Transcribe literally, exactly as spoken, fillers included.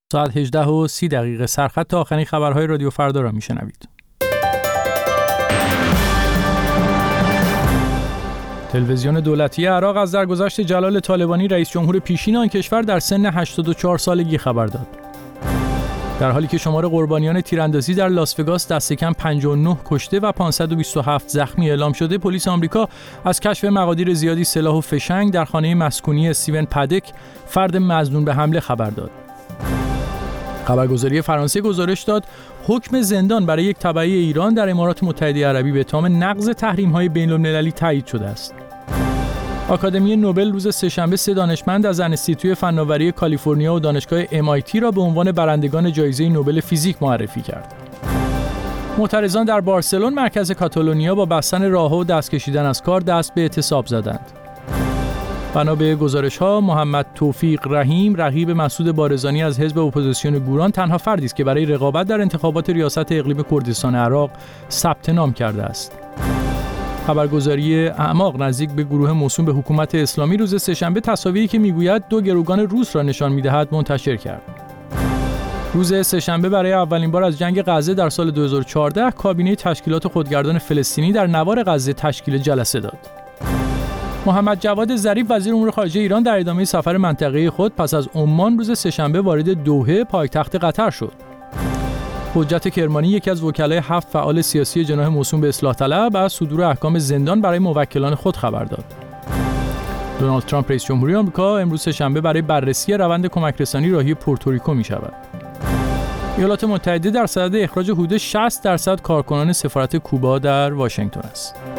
ساعت هجده و سی دقیقه سرخط آخرین خبرهای رادیو فردا را میشنوید. تلویزیون دولتی عراق از درگذشت جلال طالبانی رئیس جمهور پیشین آن کشور در سن هشتاد و چهار سالگی خبر داد. در حالی که شمار قربانیان تیراندازی در لاس وگاس دست کم پنجاه و نه کشته و پانصد و بیست و هفت زخمی اعلام شده، پلیس آمریکا از کشف مقادیر زیادی سلاح و فشنگ در خانه مسکونی استیون پدک، فرد مظنون به حمله، خبر داد. خبرگزاری فرانسه گزارش داد حکم زندان برای یک تبعه ایران در امارات متحده عربی به اتهام نقض تحریم‌های بین‌المللی تایید شده است. آکادمی نوبل روز سه‌شنبه سه دانشمند از انستیتوی فناوری کالیفرنیا و دانشگاه ام آی تی را به عنوان برندگان جایزه نوبل فیزیک معرفی کرد. معترضان در بارسلون، مرکز کاتالونیا، با بستن راه‌ها و دست کشیدن از کار دست به اعتصاب زدند. بنا به گزارش‌ها، محمد توفیق رحیم، رقیب مسعود بارزانی از حزب اپوزیسیون گوران، تنها فردی است که برای رقابت در انتخابات ریاست اقلیم کردستان عراق ثبت نام کرده است. خبرگزاری اعماق نزدیک به گروه موسوم به حکومت اسلامی روز سه‌شنبه تصاویری که میگوید دو گروگان روس را نشان می‌دهد منتشر کرد. روز سه‌شنبه برای اولین بار از جنگ غزه در سال دو هزار و چهارده، کابینه تشکیلات خودگردان فلسطینی در نوار غزه تشکیل جلسه داد. محمد جواد ظریف، وزیر امور خارجه ایران، در ادامه سفر منطقه‌ای خود پس از عمان روز سه‌شنبه وارد دوحه، پایتخت قطر شد. حجت کرمانی، یکی از وکلای هفت فعال سیاسی جناح موسوم به اصلاح طلب، از صدور احکام زندان برای موکلان خود خبر داد. دونالد ترامپ رئیس جمهوری آمریکا امروز سه‌شنبه برای بررسی روند کمک‌رسانی راهی پورتوریکو می‌شود. ایالات متحده در صدد اخراج حدود شصت درصد کارکنان سفارت کوبا در واشنگتن است.